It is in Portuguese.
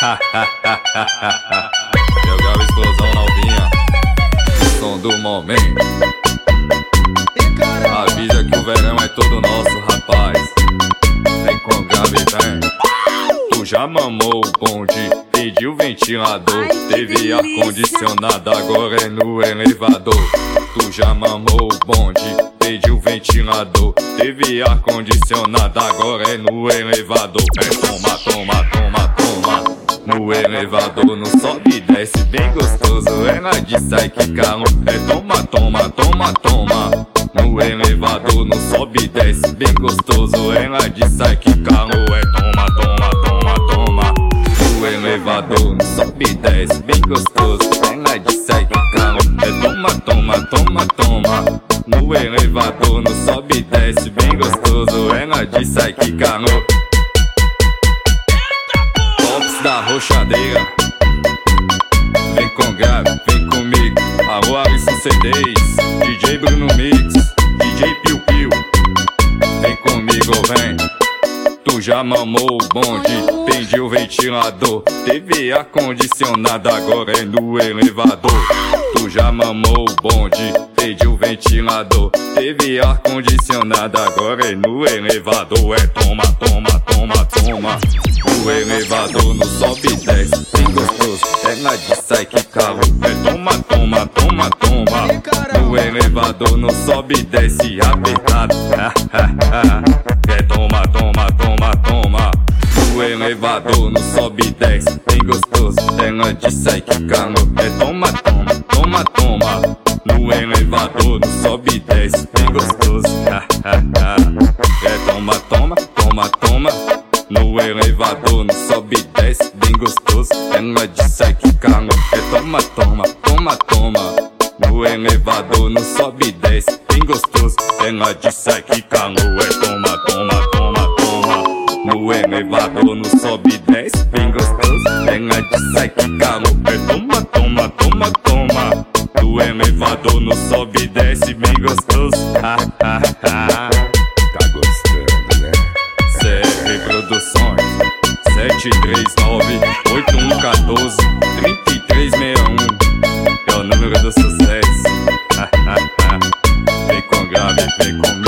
Jogava explosão novinha, o som do momento. Avisa que o verão é todo nosso, rapaz. Vem com gravidade. Tu já mamou o bonde, pediu ventilador. Teve ar-condicionado, agora é no elevador. Tu já mamou o bonde, pediu ventilador. Teve ar-condicionado, agora é no elevador. É toma, toma, toma, toma. No elevador, no sobe e desce, bem gostoso. Ela disse ai que calor. É toma, toma, toma, toma. No elevador, no sobe e desce, bem gostoso. Ela disse ai que calor. É toma, toma, toma, toma. No elevador, no sobe e desce, bem gostoso. Ela disse ai que calor. É toma, toma, toma, toma. No elevador, no sobe e desce, bem gostoso. Ela disse ai que calor. Da roxadeira, vem com grave, vem comigo. Alô Alisson CDs, DJ Bruno Mix, DJ Piu Piu. Vem comigo, vem. Tu já mamou o bonde, pediu ventilador. Teve ar-condicionado, agora é no elevador. Tu já mamou o bonde, pediu ventilador. Teve ar-condicionado, agora é no elevador. É toma, toma, toma, toma. No elevador, no sobe e desce, bem gostoso. Ela disse ai que calor. É toma, toma, toma, toma. No elevador, no sobe e desce, apertado. É toma, toma, toma, toma. No elevador, no sobe e desce, bem gostoso. Ela disse ai que calor. É toma, toma, toma, toma. No elevador, no sobe e desce, bem gostoso. É toma, toma, toma, toma. No elevador, no sobe e desce, bem gostoso. Ela disse ai que calor. É toma, toma, toma, toma. No elevador, no sobe e desce, bem gostoso. Ela disse ai que calor. É toma, toma, toma, toma. No elevador, no sobe e desce, bem gostoso. Ela disse ai que calor. É toma, toma, toma, toma. No elevador, no sobe e desce, bem gostoso. Tá gostando, né? Produções 739-8114-3361 é o número do sucesso. Vem com grave, vem com